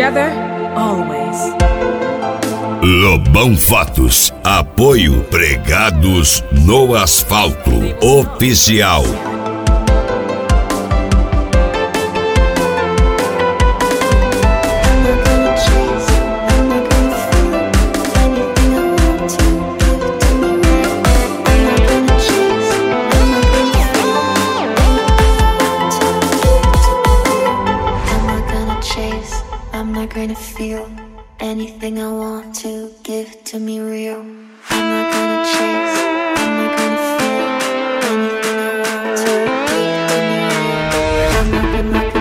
Together, always. Lobão Fotos. Apoio Pregados no Asfalto. Oficial. Anything I want to give to me real. I'm not gonna chase. I'm not gonna feel anything I want to give to me real. I'm not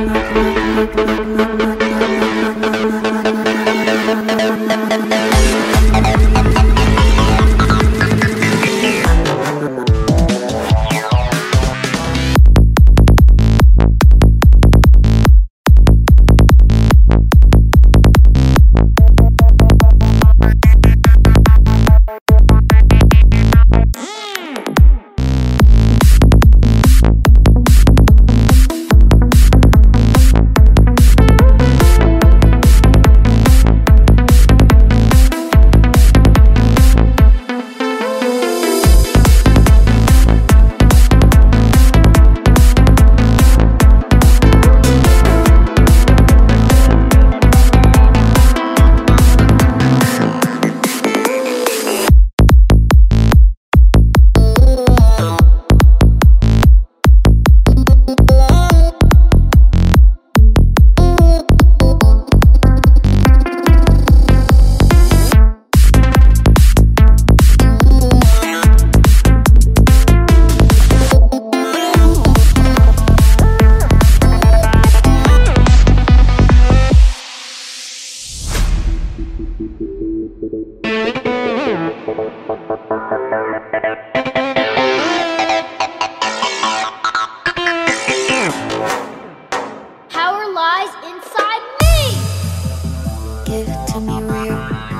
Power lies inside me. give it to me real.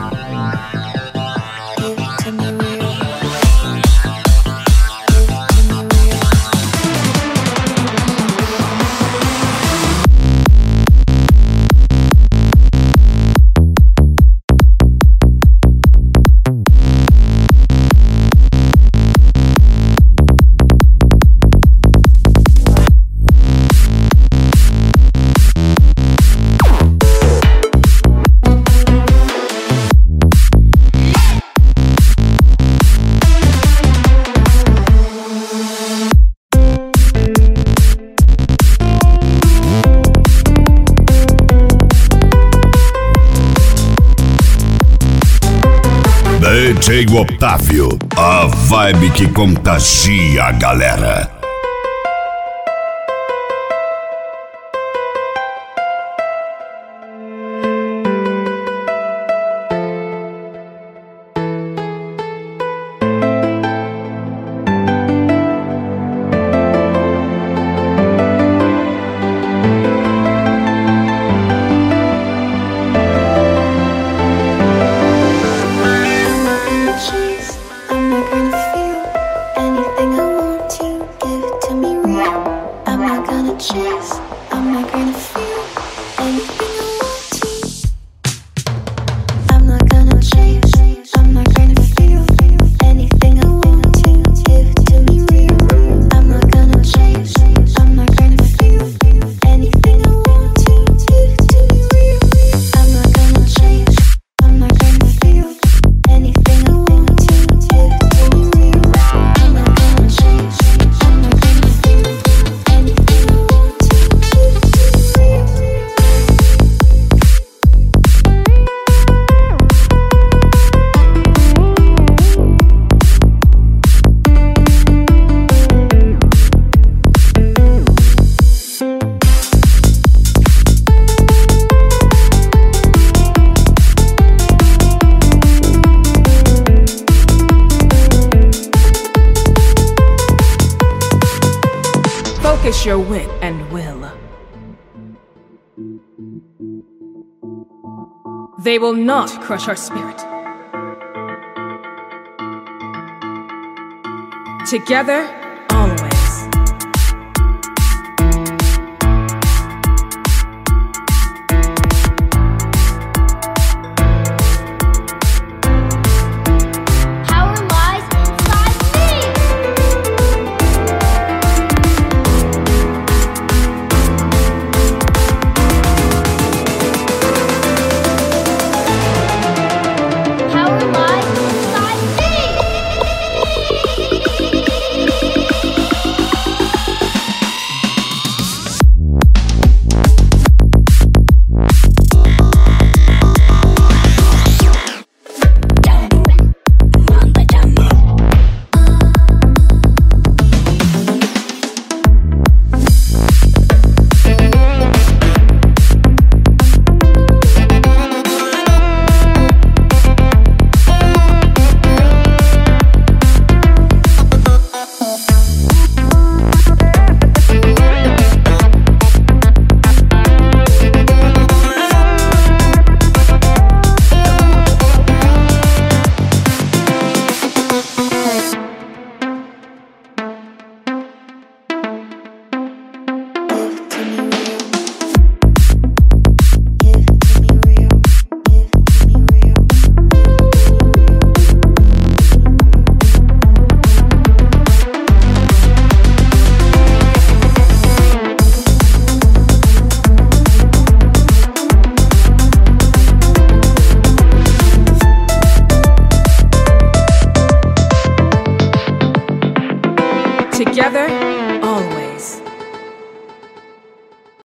Give it to me real. Give it to me real. DJ Otávio, a vibe que contagia a galera. I'm not gonna feel anything I want to give it to me real. I'm not gonna chase. I'm not gonna feel anything I want to. I'm not gonna chase. I'm not gonna feel anything I want to give it to me real. I'm not gonna chase. I'm not gonna feel anything I want to give it to me real. I'm not gonna chase. I'm not gonna feel anything I want to give it to me real. I'm not gonna chase. I'm not gonna feel anything I want to give it to me real. Focus your wit and will. They will not crush our spirit. Together, always. Together,